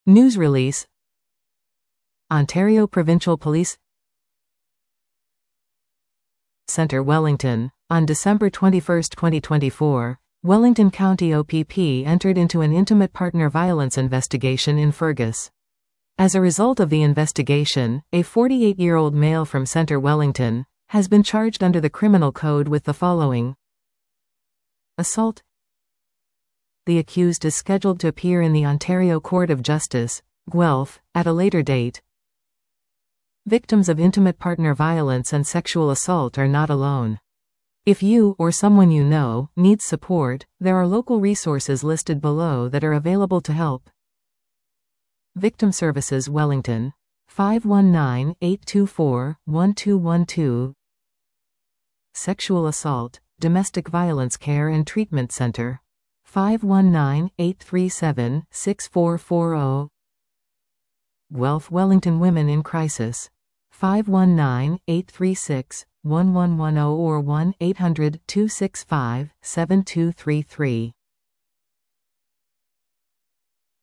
News release. Ontario Provincial Police Centre, Wellington. On December 21, 2024, Wellington County OPP entered into an intimate partner violence investigation in Fergus. As a result of the investigation, a 48-year-old male from Centre, Wellington, has been charged under the Criminal Code with the following: assault. The accused is scheduled to appear in the Ontario Court of Justice, Guelph, at a later date. Victims of intimate partner violence and sexual assault are not alone. If you, or someone you know, needs support, there are local resources listed below that are available to help. Victim Services, Wellington. 519-824-1212. Sexual Assault, Domestic Violence Care and Treatment Center. 519-837-6440. Guelph Wellington Women in Crisis. 519-836-1110 or 1-800-265-7233.